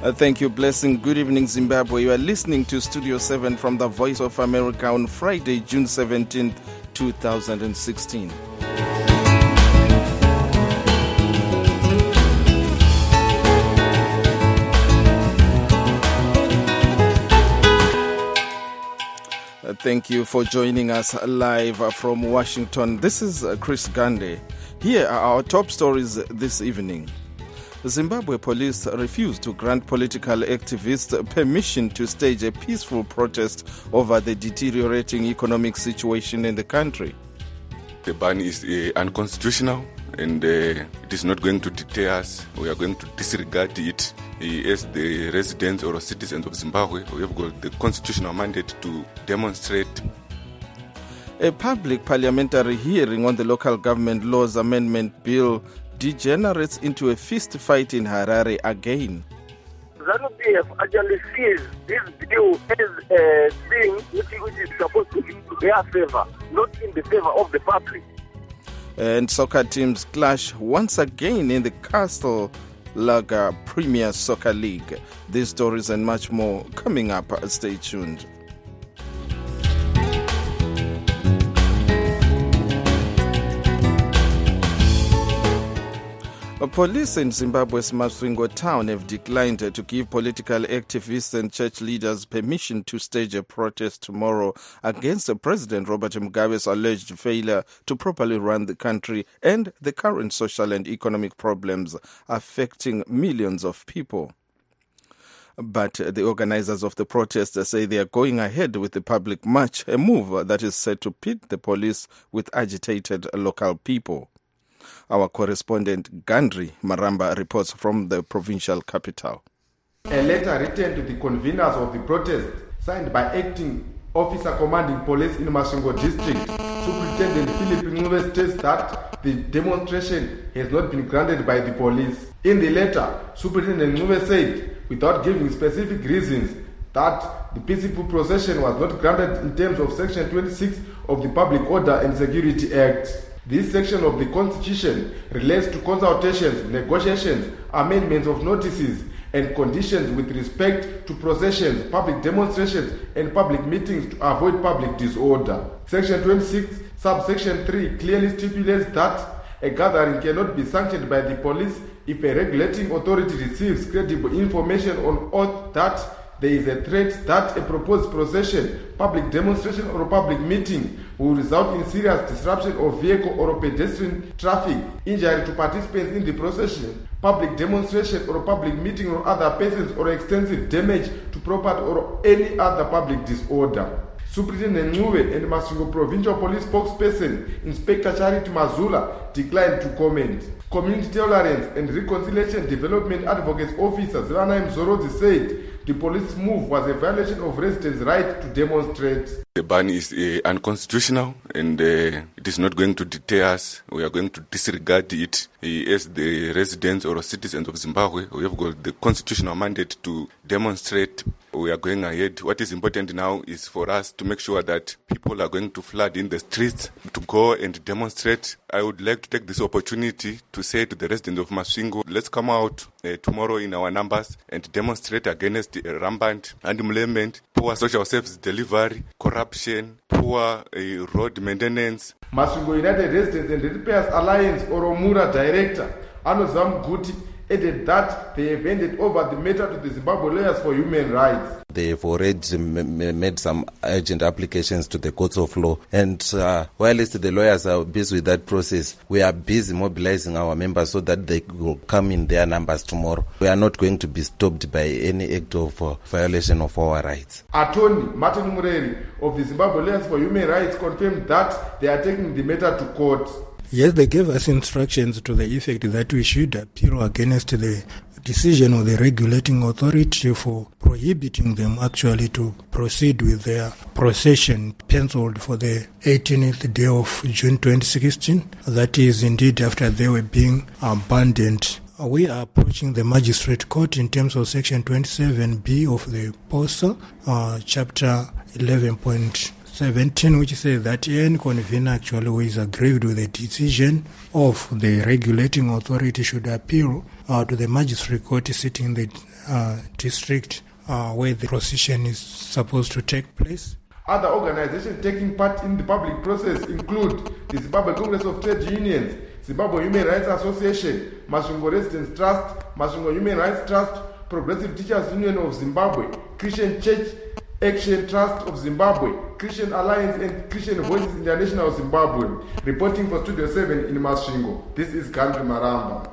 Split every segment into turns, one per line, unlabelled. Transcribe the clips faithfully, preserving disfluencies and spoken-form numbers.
Uh, thank you, Blessing. Good evening, Zimbabwe. You are listening to Studio seven from the Voice of America on Friday, June seventeenth, twenty sixteen. Uh, thank you for joining us live from Washington. This is uh, Chris Gande. Here are our top stories this evening. Zimbabwe police refused to grant political activists permission to stage a peaceful protest over the deteriorating economic situation in the country.
The ban is uh, unconstitutional and uh, it is not going to deter us. We are going to disregard it. Uh, as the residents or citizens of Zimbabwe, we have got the constitutional mandate to demonstrate.
A public parliamentary hearing on the Local Government Laws Amendment Bill degenerates into a fist fight in Harare again.
ZANU-P F actually sees this bill as a thing which, which is supposed to be in their favor, not in the favor of the public.
And soccer teams clash once again in the Castle Lager Premier Soccer League. These stories and much more coming up. Stay tuned. Police in Zimbabwe's Masvingo town have declined to give political activists and church leaders permission to stage a protest tomorrow against President Robert Mugabe's alleged failure to properly run the country and the current social and economic problems affecting millions of people. But the organizers of the protest say they are going ahead with the public march, a move that is set to pit the police with agitated local people. Our correspondent Gandri Maramba reports from the provincial capital.
A letter written to the conveners of the protest, signed by acting officer commanding police in Masvingo district, Superintendent Philip Ngube, states that the demonstration has not been granted by the police. In the letter, Superintendent Ngube said, without giving specific reasons, that the peaceful procession was not granted in terms of Section twenty-six of the Public Order and Security Act. This section of the Constitution relates to consultations, negotiations, amendments of notices, and conditions with respect to processions, public demonstrations, and public meetings to avoid public disorder. Section twenty-six, subsection three clearly stipulates that a gathering cannot be sanctioned by the police if a regulating authority receives credible information on oath that there is a threat that a proposed procession, public demonstration, or public meeting will result in serious disruption of vehicle or pedestrian traffic, injury to participants in the procession, public demonstration or public meeting or other persons, or extensive damage to property or any other public disorder. Superintendent Ngube and Masvingo Provincial Police spokesperson Inspector Charity Mazula declined to comment. Community Tolerance and Reconciliation Development Advocates Officer Zelana Mzorozi said the police move was a violation of residents' right to demonstrate.
The ban is uh, unconstitutional and uh, it is not going to deter us. We are going to disregard it. Uh, as the residents or citizens of Zimbabwe, we have got the constitutional mandate to demonstrate. We are going ahead. What is important now is for us to make sure that people are going to flood in the streets to go and demonstrate. I would like to take this opportunity to say to the residents of Masvingo, let's come out uh, tomorrow in our numbers and demonstrate against uh, rampant unemployment, poor social service delivery, corruption, poor uh, road maintenance.
Masvingo United Residents and Repairs Alliance Oromura Director Anozam Guti added that they have handed over the matter to the Zimbabwe Lawyers for Human Rights.
They've already m- made some urgent applications to the courts of law. And uh, while the lawyers are busy with that process, we are busy mobilizing our members so that they will come in their numbers tomorrow. We are not going to be stopped by any act of uh, violation of our rights.
Attorney Martin Mureri of the Zimbabwe Lawyers for Human Rights confirmed that they are taking the matter to court.
Yes, they gave us instructions to the effect that we should appeal against the decision of the regulating authority for prohibiting them actually to proceed with their procession penciled for the eighteenth day of June twenty sixteen. That is indeed after they were being abandoned. We are approaching the magistrate court in terms of section twenty-seven B of the P O S A, uh, chapter eleven point seventeen, which says that any convener actually who is aggrieved with the decision of the regulating authority should appeal uh, to the magistrate court sitting in the uh, district uh, where the procession is supposed to take place.
Other organizations taking part in the public process include the Zimbabwe Congress of Trade Unions, Zimbabwe Human Rights Association, Masvingo Residents Trust, Masvingo Human Rights Trust, Progressive Teachers Union of Zimbabwe, Christian Church Action Trust of Zimbabwe, Christian Alliance and Christian Voices International of Zimbabwe. Reporting for Studio seven in Masvingo, this is Gandhi Maramba.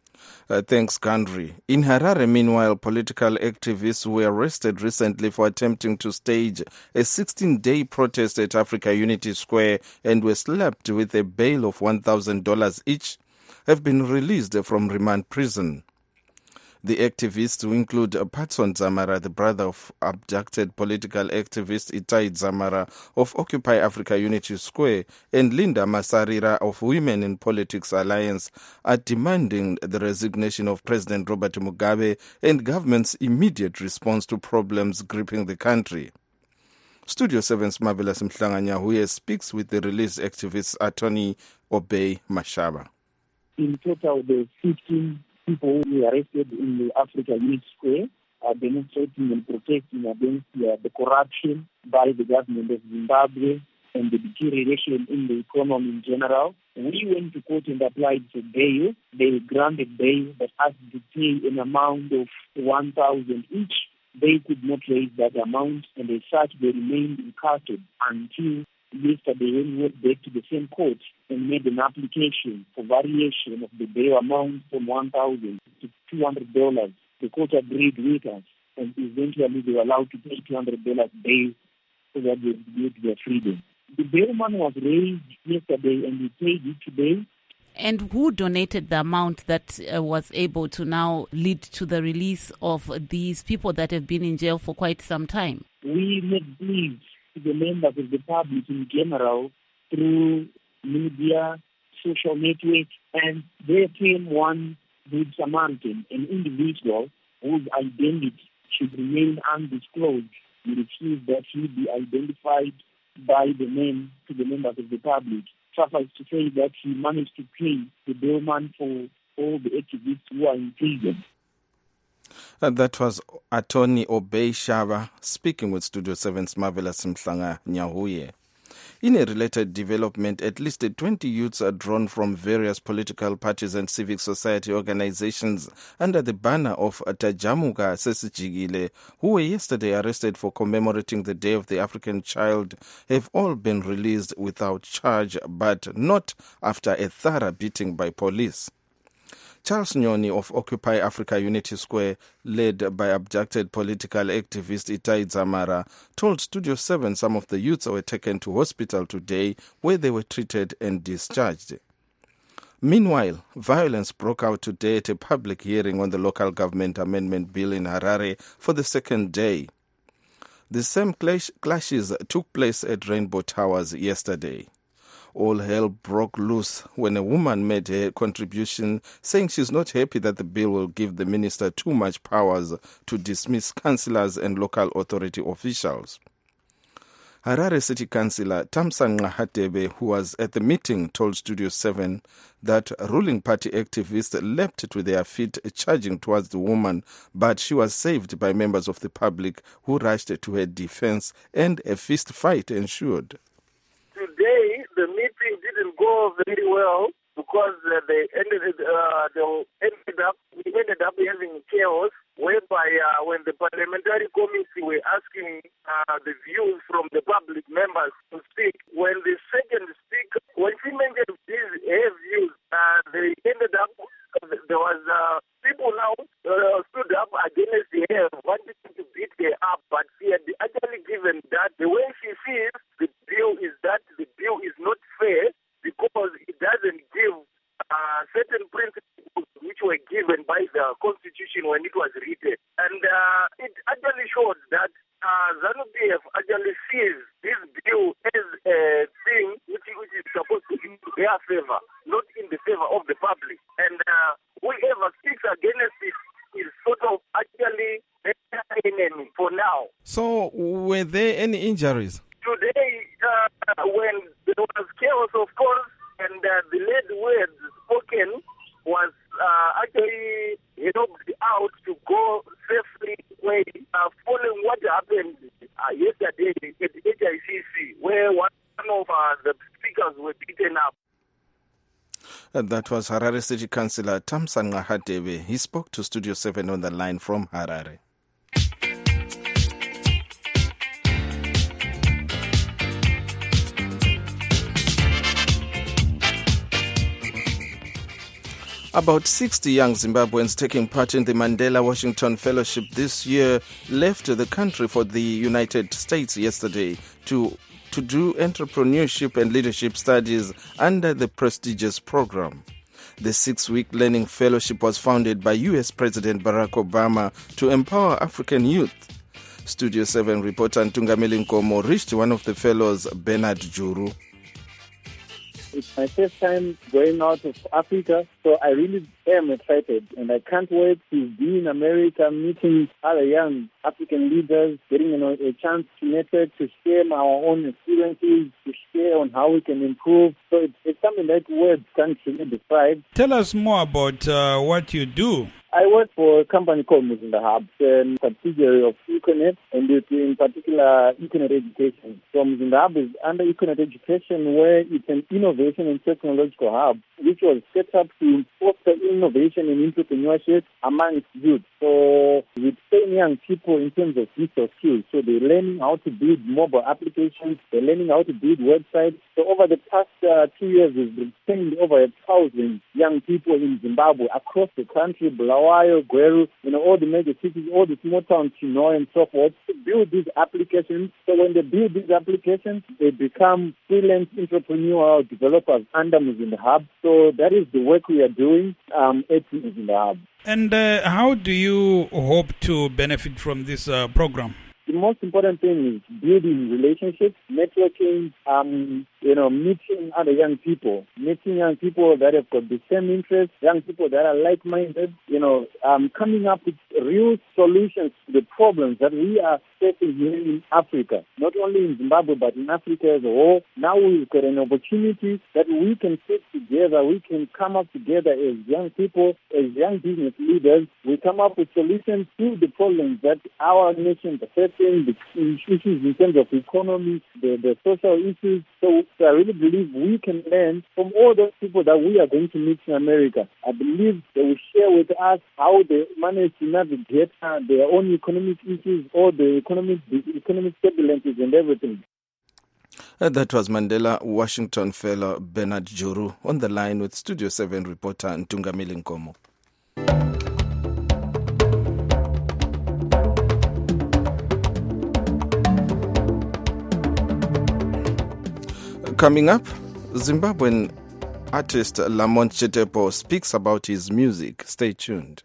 Uh, thanks, Gandhi. In Harare, meanwhile, political activists were arrested recently for attempting to stage a sixteen-day protest at Africa Unity Square and were slapped with a bail of one thousand dollars each, have been released from remand prison. The activists, who include Patson Zamara, the brother of abducted political activist Itai Zamara of Occupy Africa Unity Square, and Linda Masarira of Women in Politics Alliance, are demanding the resignation of President Robert Mugabe and government's immediate response to problems gripping the country. Studio seven's Marvelous Mhlanganya, who speaks with the released activist attorney Obey Mashaba.
In total, there are fifteen people who were arrested in the Africa Unity Square are demonstrating and protesting against uh, the corruption by the government of Zimbabwe and the deterioration in the economy in general. We went to court and applied for bail. They granted bail but asked to pay an amount of one thousand each. They could not raise that amount, and as such they remained incarcerated until yesterday when we went back to the same court and made an application for variation of the bail amount from one thousand dollars to two hundred dollars. The court agreed with us, and eventually they were allowed to pay two hundred dollars bail so that they would get their freedom. The bail money was raised yesterday and we paid it today.
And who donated the amount that uh, was able to now lead to the release of these people that have been in jail for quite some time?
We made pleas to the members of the public in general through media, social networks, and there came one Good Samaritan, an individual whose identity should remain undisclosed. We refused that he be identified by the name to the members of the public. Suffice to say that he managed to pay the bailment for all the activists who are in prison.
Uh, that was Attorney Obey Shaba speaking with Studio seven's Marvelous Mhlanga Nyahuye. In a related development, at least twenty youths are drawn from various political parties and civic society organizations under the banner of Tajamuka Sesijigile, who were yesterday arrested for commemorating the Day of the African Child, have all been released without charge, but not after a thorough beating by police. Charles Nyoni of Occupy Africa Unity Square, led by abducted political activist Itai Zamara, told Studio seven some of the youths were taken to hospital today where they were treated and discharged. Meanwhile, violence broke out today at a public hearing on the Local Government Amendment Bill in Harare for the second day. The same clash- clashes took place at Rainbow Towers yesterday. All hell broke loose when a woman made her contribution, saying she's not happy that the bill will give the minister too much powers to dismiss councillors and local authority officials. Harare City Councillor Tamsan Nqahatebe, who was at the meeting, told Studio seven that ruling party activists leapt to their feet charging towards the woman, but she was saved by members of the public who rushed to her defense and a fist fight ensued.
Today, the meeting didn't go very well because uh, they ended uh, they ended up we ended up having chaos, whereby uh, when the parliamentary committee were asking uh, the views from the public members to speak, when the second speaker, when she mentioned his her views, uh, they ended up there was uh, people now uh, stood up against her, wanting to beat her up, but she had actually given that the way she sees the bill is that the bill is not fair because it doesn't give uh, certain principles which were given by the Constitution when it was written. And uh, it actually showed that uh, ZANU-P F actually sees this bill as a thing which, which is supposed to be in their favor, not in the favor of the public. And uh, whoever speaks against it is sort of actually an enemy for now.
So, were there any injuries?
Today, uh, when there was chaos, of course, and uh, the lead words spoken was uh, actually helped out to go safely away, uh, following what happened uh, yesterday at H I C C, where one of uh, the speakers were beaten up.
And that was Harare City Councillor Thamsanqa Hadebe. He spoke to Studio seven on the line from Harare. About sixty young Zimbabweans taking part in the Mandela Washington Fellowship this year left the country for the United States yesterday to to do entrepreneurship and leadership studies under the prestigious program. The six-week learning fellowship was founded by U S President Barack Obama to empower African youth. Studio seven reporter Ntungameli Nkomo reached one of the fellows, Bernard Juru.
It's my first time going out of Africa, so I really am excited, and I can't wait to be in America, meeting other young African leaders, getting you know, a chance to network, to share our own experiences, to share on how we can improve. So it's, it's something that words can't really describe.
Tell us more about uh, what you do.
I work for a company called Muzinda Hub, a subsidiary of Econet, and it's in particular Econet Education. So Muzinda Hub is under Econet Education, where it's an innovation and technological hub, which was set up to foster innovation and entrepreneurship amongst youth. So we train young people in terms of digital skills. So they're learning how to build mobile applications, they're learning how to build websites. So over the past uh, two years, we've been training over a thousand young people in Zimbabwe across the country, Bulawayo, Gweru, you know, all the major cities, all the small towns, Chinoy and so forth, to build these applications. So when they build these applications, they become freelance entrepreneurial developers under Muzinda Hub. So that is the work we are doing um, at Muzinda Hub.
And uh, how do you hope to benefit from this uh, program?
The most important thing is building relationships, networking, um, you know, meeting other young people, meeting young people that have got the same interests, young people that are like-minded, you know, um, coming up with real solutions to the problems that we are facing here in Africa, not only in Zimbabwe, but in Africa as a whole. Now we've got an opportunity that we can sit together, we can come up together as young people, as young business leaders. We come up with solutions to the problems that our nation is facing, the issues in terms of economy, the, the social issues. So, so I really believe we can learn from all those people that we are going to meet in America. I believe they will share with us how they manage to navigate uh, their own economic issues, or the economic, the economic turbulences and everything.
Uh, that was Mandela Washington fellow Bernard Juru on the line with Studio seven reporter Ntungameli Nkomo. Coming up, Zimbabwean artist Lamont Chetepo speaks about his music. Stay tuned.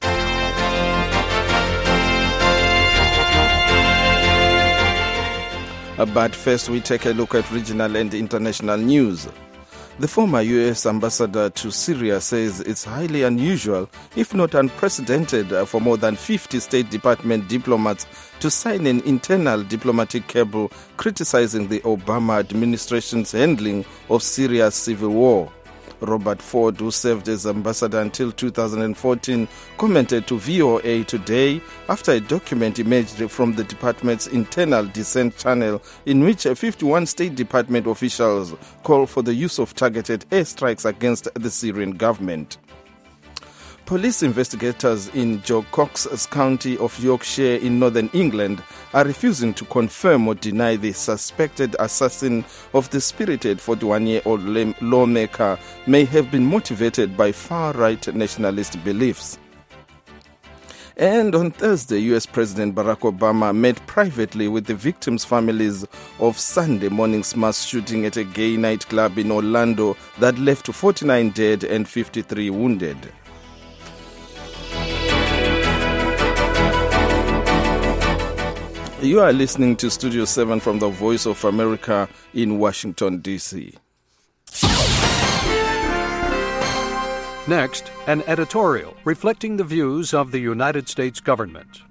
But first, we take a look at regional and international news. The former U S ambassador to Syria says it's highly unusual, if not unprecedented, for more than fifty State Department diplomats to sign an internal diplomatic cable criticizing the Obama administration's handling of Syria's civil war. Robert Ford, who served as ambassador until two thousand fourteen, commented to V O A today after a document emerged from the department's internal dissent channel in which fifty-one State Department officials call for the use of targeted airstrikes against the Syrian government. Police investigators in Joe Cox's county of Yorkshire in northern England are refusing to confirm or deny the suspected assassin of the spirited forty-one-year-old lawmaker may have been motivated by far-right nationalist beliefs. And on Thursday, U S President Barack Obama met privately with the victims' families of Sunday morning's mass shooting at a gay nightclub in Orlando that left forty-nine dead and fifty-three wounded. You are listening to Studio seven from the Voice of America in Washington, D C.
Next, an editorial reflecting the views of the United States government.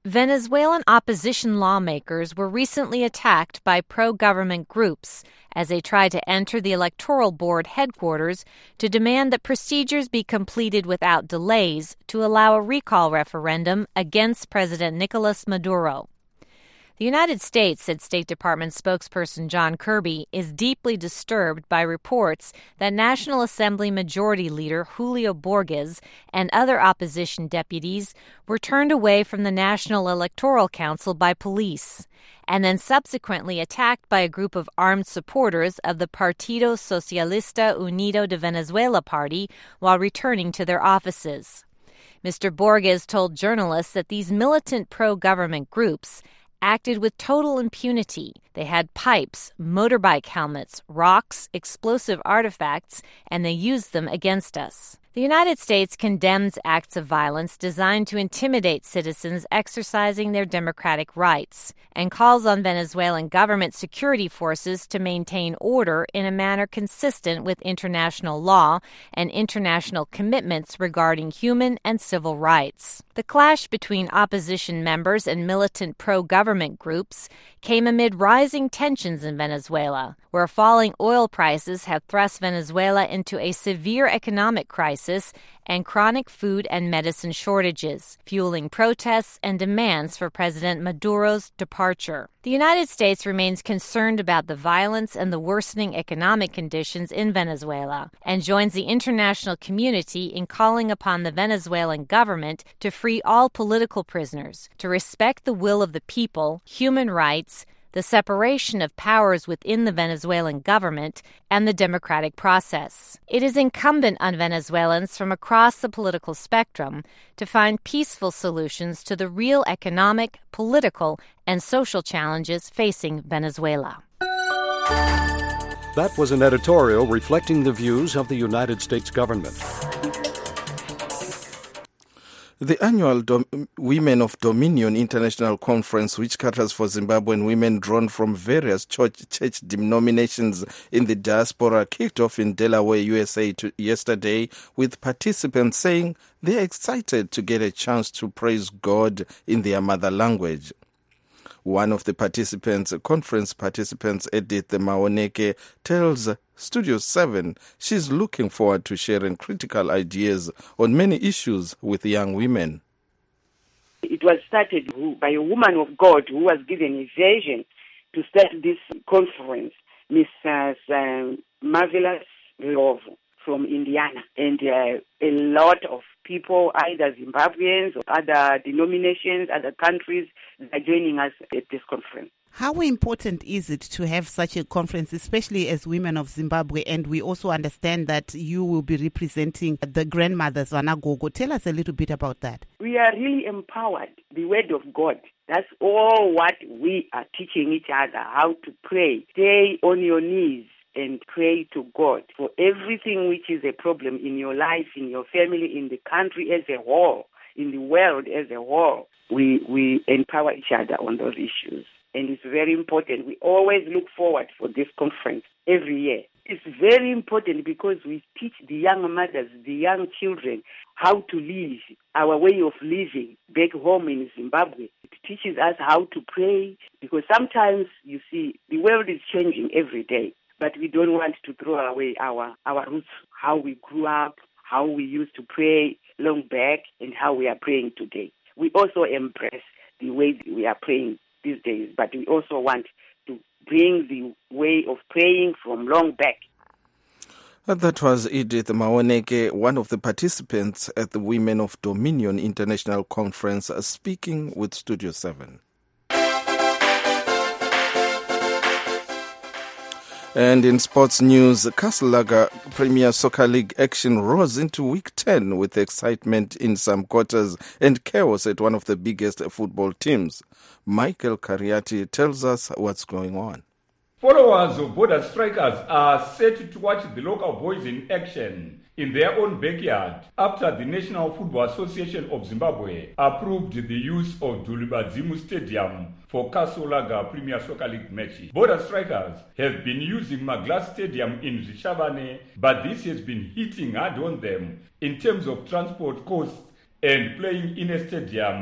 Venezuelan opposition lawmakers were recently attacked by pro-government groups as they tried to enter the electoral board headquarters to demand that procedures be completed without delays to allow a recall referendum against President Nicolas Maduro. The United States, said State Department spokesperson John Kirby, is deeply disturbed by reports that National Assembly Majority Leader Julio Borges and other opposition deputies were turned away from the National Electoral Council by police and then subsequently attacked by a group of armed supporters of the Partido Socialista Unido de Venezuela party while returning to their offices. Mister Borges told journalists that these militant pro-government groups acted with total impunity. They had pipes, motorbike helmets, rocks, explosive artifacts, and they used them against us. The United States condemns acts of violence designed to intimidate citizens exercising their democratic rights and calls on Venezuelan government security forces to maintain order in a manner consistent with international law and international commitments regarding human and civil rights. The clash between opposition members and militant pro-government groups came amid rising tensions in Venezuela, where falling oil prices have thrust Venezuela into a severe economic crisis and chronic food and medicine shortages, fueling protests and demands for President Maduro's departure. The United States remains concerned about the violence and the worsening economic conditions in Venezuela and joins the international community in calling upon the Venezuelan government to free all political prisoners, to respect the will of the people, human rights, the separation of powers within the Venezuelan government, and the democratic process. It is incumbent on Venezuelans from across the political spectrum to find peaceful solutions to the real economic, political, and social challenges facing Venezuela.
That was an editorial reflecting the views of the United States government.
The annual Dom- Women of Dominion International Conference, which caters for Zimbabwean women drawn from various church, church denominations in the diaspora, kicked off in Delaware, U S A to yesterday, with participants saying they're excited to get a chance to praise God in their mother language. One of the participants, conference participants, Edith Maoneke, tells Studio seven she's looking forward to sharing critical ideas on many issues with young women.
It was started by a woman of God who was given a vision to start this conference, Missus Um, Marvelous Love from Indiana. And uh, a lot of people, either Zimbabweans or other denominations, other countries, are joining us at this conference.
How important is it to have such a conference, especially as women of Zimbabwe? And we also understand that you will be representing the grandmothers, Vanagogo. Tell us a little bit about that.
We are really empowered. The word of God. That's all what we are teaching each other, how to pray. Stay on your knees and pray to God for everything which is a problem in your life, in your family, in the country as a whole, in the world as a whole. We, we empower each other on those issues. And it's very important. We always look forward for this conference every year. It's very important because we teach the young mothers, the young children, how to live, our way of living back home in Zimbabwe. It teaches us how to pray because sometimes, you see, the world is changing every day, but we don't want to throw away our, our roots, how we grew up, how we used to pray long back, and how we are praying today. We also embrace the way we are praying these days, but we also want to bring the way of praying from long back.
That was Edith Maoneke, one of the participants at the Women of Dominion International Conference, speaking with Studio seven. And in sports news, Castle Premier Soccer League action rose into week ten with excitement in some quarters and chaos at one of the biggest football teams. Michael Cariati tells us what's going on.
Followers of Border Strikers are set to watch the local boys in action in their own backyard after the National Football Association of Zimbabwe approved the use of Dulibadzimu Stadium for Kasolaga Premier Soccer League matches. Border Strikers have been using Maglas Stadium in Zichavane, but this has been hitting hard on them in terms of transport costs and playing in a stadium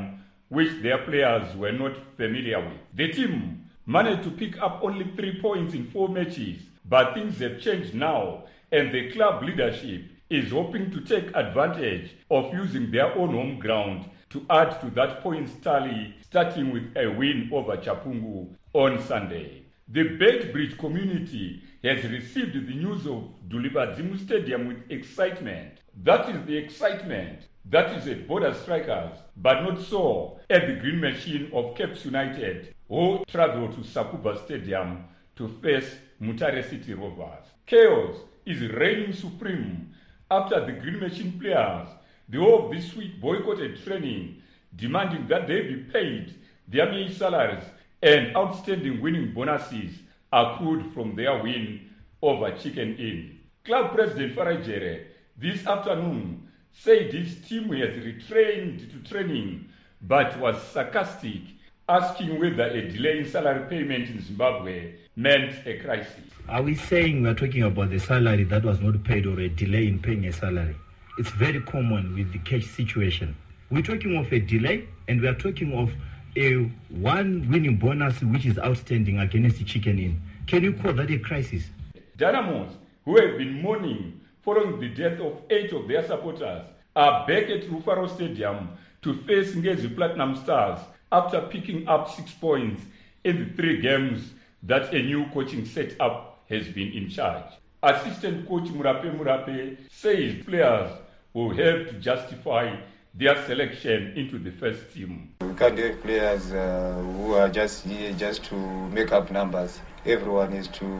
which their players were not familiar with. The team managed to pick up only three points in four matches, but things have changed now, and the club leadership is hoping to take advantage of using their own home ground to add to that points tally, starting with a win over Chapungu on Sunday. The Beitbridge community has received the news of Dulibadzimu Stadium with excitement. That is the excitement that is at Border Strikers, but not so at the Green Machine of Caps United, who travel to Sakuba Stadium to face Mutare City Rovers. Chaos is reigning supreme after the Green Machine players, the whole of this week, boycotted training, demanding that they be paid their May salaries and outstanding winning bonuses accrued from their win over Chicken Inn. Club President Farajere this afternoon said his team has retrained to training but was sarcastic, asking whether a delay in salary payment in Zimbabwe meant a crisis.
Are we saying we are talking about the salary that was not paid or a delay in paying a salary? It's very common with the cash situation. We're talking of a delay and we are talking of a one winning bonus which is outstanding against the Chicken Inn. Can you call that a crisis?
Dynamos, who have been mourning following the death of eight of their supporters, are back at Rufaro Stadium to face Ngezi Platinum Stars after picking up six points in the three games that a new coaching setup has been in charge. Assistant coach Murape Murape says players will have to justify their selection into the first team.
We can't have players uh, who are just here just to make up numbers. Everyone is to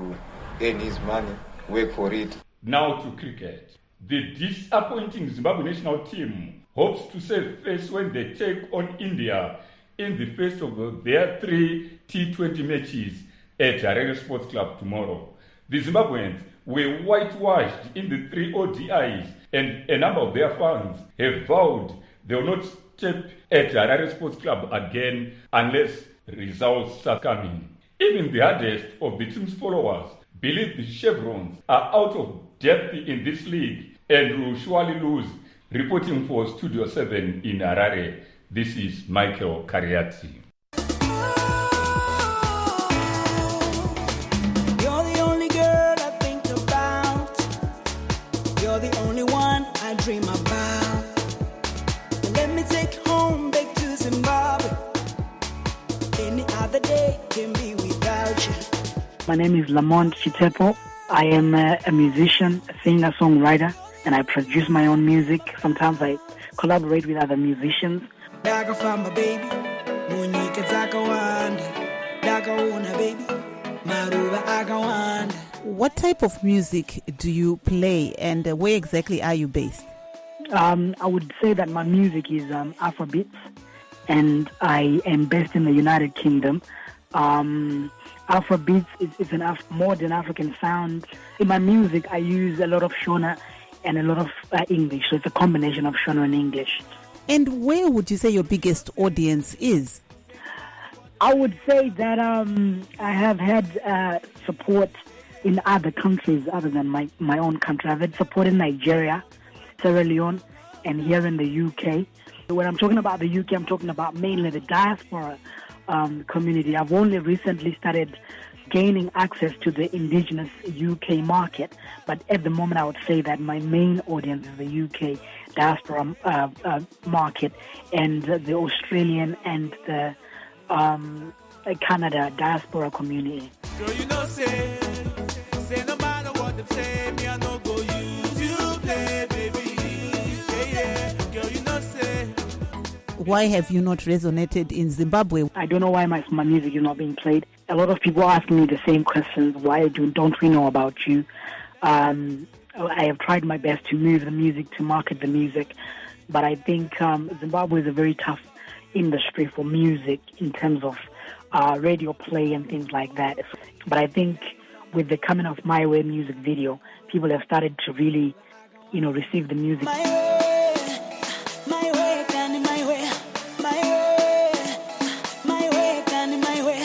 earn his money, work for it.
Now to cricket. The disappointing Zimbabwe national team hopes to save face when they take on India in the first of their three T twenty matches at Harare Sports Club tomorrow. The Zimbabweans were whitewashed in the three O D Is, and a number of their fans have vowed they will not step at Harare Sports Club again unless results start coming. Even the hardest of the team's followers believe the Chevrons are out of depth in this league and will surely lose. Reporting for Studio seven in Harare, this is Michael Kariati.
You're the only girl I think about. You're the only one I dream about. Let me take home back to Zimbabwe. Any other day can be without you.
My name is Lamont Chitepo. I am a, a musician, a singer, songwriter, and I produce my own music. Sometimes I collaborate with other musicians.
What type of music do you play, and uh, where exactly are you based?
Um, I would say that my music is um, Afrobeats, and I am based in the United Kingdom. Um, Afrobeats is, is an Af- modern African sound. In my music, I use a lot of Shona and a lot of uh, English, so it's a combination of Shona and English.
And where would you say your biggest audience is?
I would say that um, I have had uh, support in other countries other than my, my own country. I've had support in Nigeria, Sierra Leone, and here in the U K. When I'm talking about the U K, I'm talking about mainly the diaspora um, community. I've only recently started gaining access to the indigenous U K market, but at the moment I would say that my main audience is the U K diaspora uh, uh, market and uh, the Australian and the um, Canada diaspora community.
Girl, you know, say, say no matter what they say, me I no go use you play, baby. Yeah, yeah. Girl, you know, say.
Why have you not resonated in Zimbabwe?
I don't know why my, my music is not being played. A lot of people ask me the same questions. Why do, don't we know about you? Um, I have tried my best to move the music, to market the music, but I think um, Zimbabwe is a very tough industry for music in terms of uh, radio play and things like that. But I think with the coming of My Way music video, people have started to really, you know, receive the music.
My way, my way, Danny, my way, my way, my way, Danny, my way.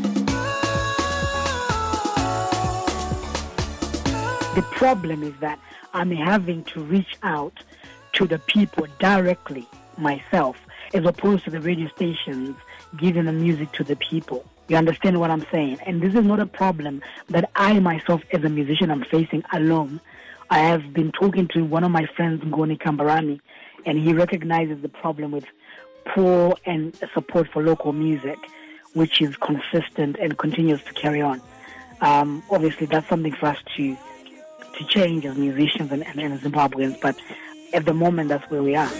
The problem is that I'm having to reach out to the people directly myself as opposed to the radio stations giving the music to the people. You understand what I'm saying? And this is not a problem that I myself as a musician am facing alone. I have been talking to one of my friends, Ngoni Kambarani, and he recognizes the problem with poor and support for local music, which is consistent and continues to carry on. Um, obviously, that's something for us to to change as musicians and, and, and Zimbabweans, but at the moment, that's where we are.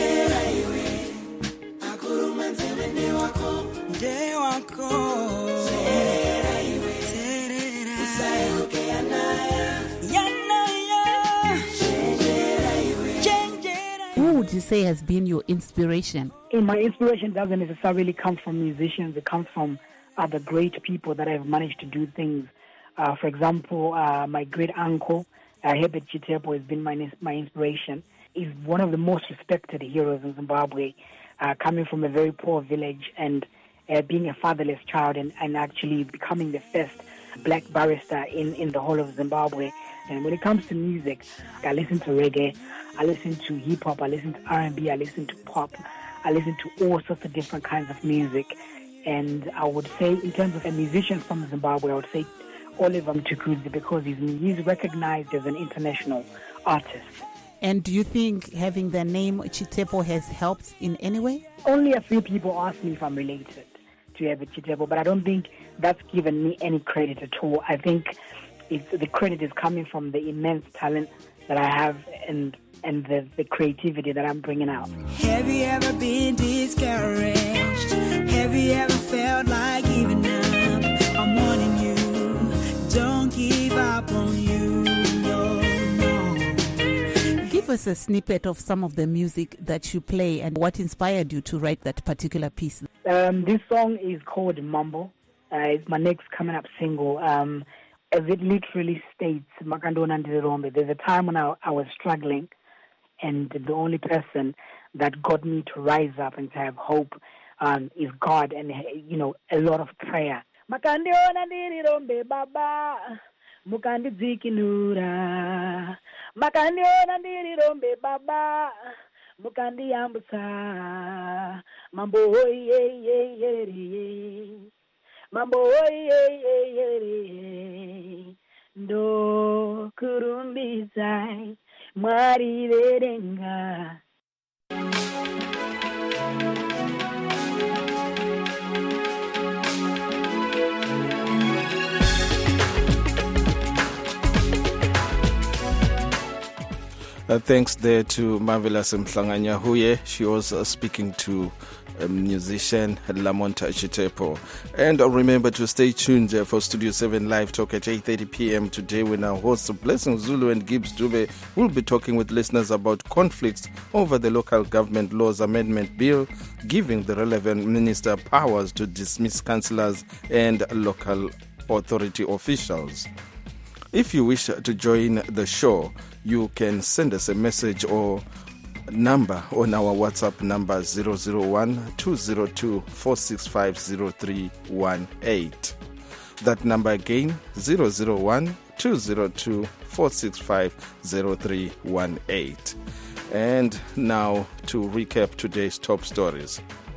Who would you say has been your inspiration?
And my inspiration doesn't necessarily come from musicians. It comes from other great people that have managed to do things. Uh, for example, uh, my great uncle, uh, Herbert Chitepo, has been my my inspiration. He's one of the most respected heroes in Zimbabwe, uh, coming from a very poor village and uh, being a fatherless child and, and actually becoming the first black barrister in, in the whole of Zimbabwe. And when it comes to music, I listen to reggae, I listen to hip-hop, I listen to R and B, I listen to pop, I listen to all sorts of different kinds of music. And I would say, in terms of a musician from Zimbabwe, I would say Oliver Mtukudzi, because he's, he's recognized as an international artist.
And do you think having the name Chitepo has helped in any way?
Only a few people ask me if I'm related to Herbert Chitepo, but I don't think that's given me any credit at all. I think it's, the credit is coming from the immense talent that I have and and the, the creativity that I'm bringing out.
Have you ever been discouraged? Have you ever felt like giving up? I'm warning you, don't give up on you, no, no.
Give us a snippet of some of the music that you play and what inspired you to write that particular piece.
Um, this song is called Mambo. Uh, it's my next coming up single. Um, as it literally states, Makandona Ndirombe, there's a time when I, I was struggling, and the only person that got me to rise up and to have hope um, is God, and, you know, a lot of prayer. Makandiona ndirombe baba, mukandidzikinura. Makandiona ndirombe baba, mukandiyambusa. Mambo oye ye ye ye. Mambo oye ye ye ye. Ndo kurumbizai. Mwari verenga.
Uh, thanks there to Marvelous Mhlanganyahuye. She was uh, speaking to a musician Lamonta Chitepo. And uh, remember to stay tuned uh, for Studio seven Live Talk at eight thirty p.m. today, when our hosts Blessing Zulu and Gibbs Dube will be talking with listeners about conflicts over the Local Government Laws Amendment Bill, giving the relevant minister powers to dismiss councillors and local authority officials. If you wish to join the show, you can send us a message or number on our WhatsApp number zero zero one two zero two four six five zero three one eight. That number again, zero zero one two zero two four six five zero three one eight. And now to recap today's top stories.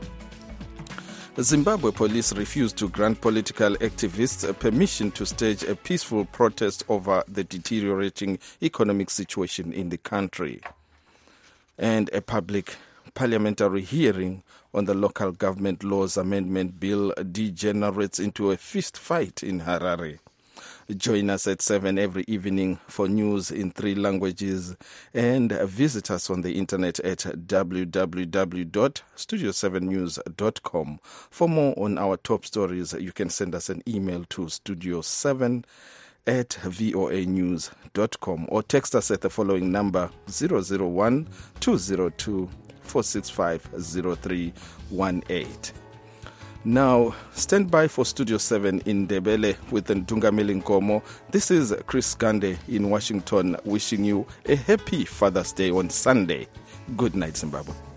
Zimbabwe police refused to grant political activists a permission to stage a peaceful protest over the deteriorating economic situation in the country. And a public parliamentary hearing on the Local Government Laws Amendment Bill degenerates into a fist fight in Harare. Join us at seven every evening for news in three languages, and visit us on the internet at w w w dot studio seven news dot com. For more on our top stories, you can send us an email to studio seven at voa news dot com or text us at the following number zero zero one two zero two four six five zero three one eight. Now, stand by for Studio seven in Ndebele with Ndungameli Nkomo. This is Chris Gande in Washington, wishing you a happy Father's Day on Sunday. Good night, Zimbabwe.